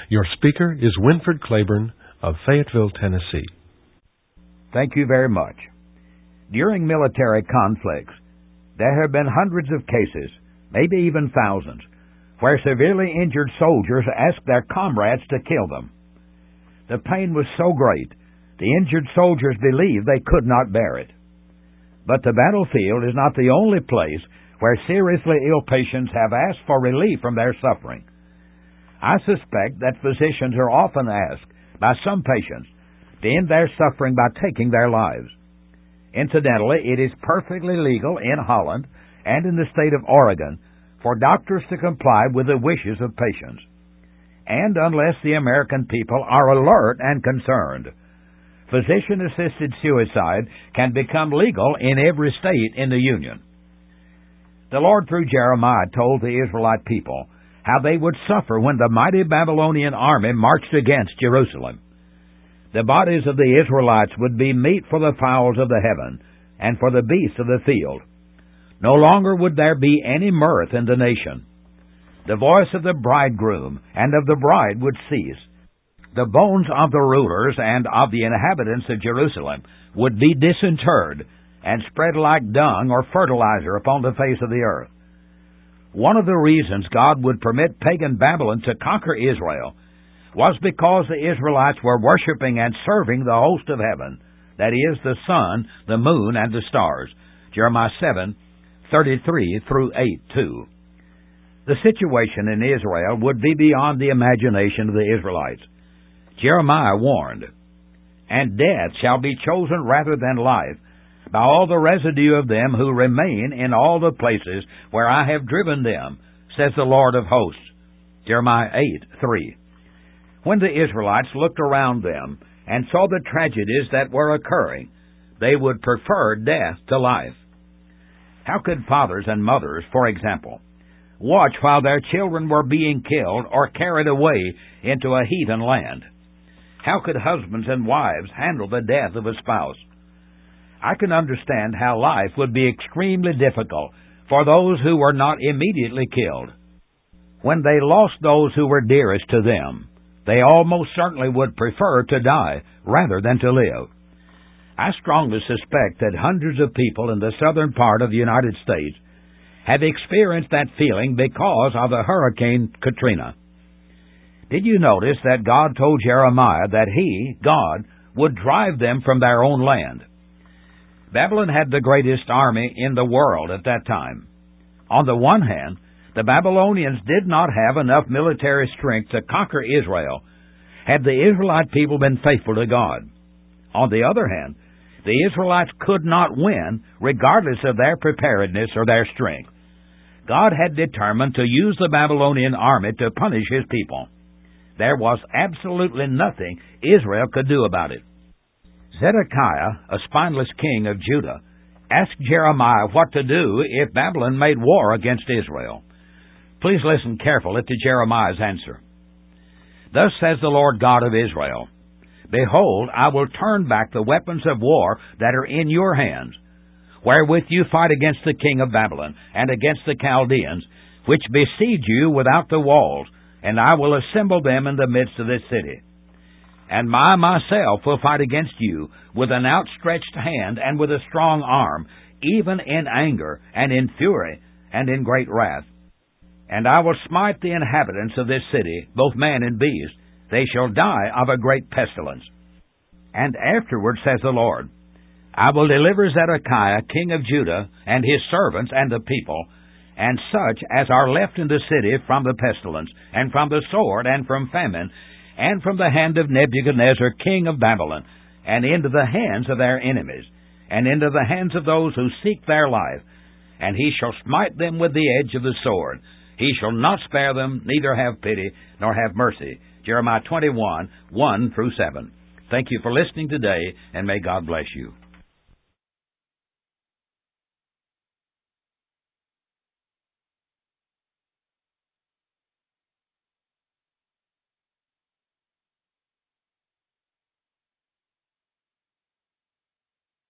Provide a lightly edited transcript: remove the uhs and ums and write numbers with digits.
Your speaker is Winford Claiborne of Fayetteville, Tennessee. Thank you very much. During military conflicts, there have been hundreds of cases, maybe even thousands, where severely injured soldiers asked their comrades to kill them. The pain was so great, the injured soldiers believed they could not bear it. But the battlefield is not the only place where seriously ill patients have asked for relief from their suffering. I suspect that physicians are often asked by some patients to end their suffering by taking their lives. Incidentally, it is perfectly legal in Holland and in the state of Oregon for doctors to comply with the wishes of patients. And unless the American people are alert and concerned, physician-assisted suicide can become legal in every state in the Union. The Lord, through Jeremiah, told the Israelite people how they would suffer when the mighty Babylonian army marched against Jerusalem. The bodies of the Israelites would be meat for the fowls of the heaven and for the beasts of the field. No longer would there be any mirth in the nation. The voice of the bridegroom and of the bride would cease. The bones of the rulers and of the inhabitants of Jerusalem would be disinterred and spread like dung or fertilizer upon the face of the earth. One of the reasons God would permit pagan Babylon to conquer Israel was because the Israelites were worshiping and serving the host of heaven, that is, the sun, the moon, and the stars. Jeremiah 7:33 through 8:2. The situation in Israel would be beyond the imagination of the Israelites. Jeremiah warned, "And death shall be chosen rather than life, by all the residue of them who remain in all the places where I have driven them, says the Lord of hosts." Jeremiah 8:3. When the Israelites looked around them and saw the tragedies that were occurring, they would prefer death to life. How could fathers and mothers, for example, watch while their children were being killed or carried away into a heathen land? How could husbands and wives handle the death of a spouse? I can understand how life would be extremely difficult for those who were not immediately killed. When they lost those who were dearest to them, they almost certainly would prefer to die rather than to live. I strongly suspect that hundreds of people in the southern part of the United States have experienced that feeling because of the Hurricane Katrina. Did you notice that God told Jeremiah that He, God, would drive them from their own land? Babylon had the greatest army in the world at that time. On the one hand, the Babylonians did not have enough military strength to conquer Israel had the Israelite people been faithful to God. On the other hand, the Israelites could not win regardless of their preparedness or their strength. God had determined to use the Babylonian army to punish His people. There was absolutely nothing Israel could do about it. Zedekiah, a spineless king of Judah, asked Jeremiah what to do if Babylon made war against Israel. Please listen carefully to Jeremiah's answer. "Thus says the Lord God of Israel, Behold, I will turn back the weapons of war that are in your hands, wherewith you fight against the king of Babylon and against the Chaldeans, which besiege you without the walls, and I will assemble them in the midst of this city. And I myself will fight against you with an outstretched hand and with a strong arm, even in anger and in fury and in great wrath. And I will smite the inhabitants of this city, both man and beast. They shall die of a great pestilence. And afterward, says the Lord, I will deliver Zedekiah king of Judah and his servants and the people, and such as are left in the city from the pestilence, and from the sword, and from famine, and from the hand of Nebuchadnezzar king of Babylon, and into the hands of their enemies, and into the hands of those who seek their life. And he shall smite them with the edge of the sword. He shall not spare them, neither have pity, nor have mercy." Jeremiah 21, 1 through 7. Thank you for listening today, and may God bless you.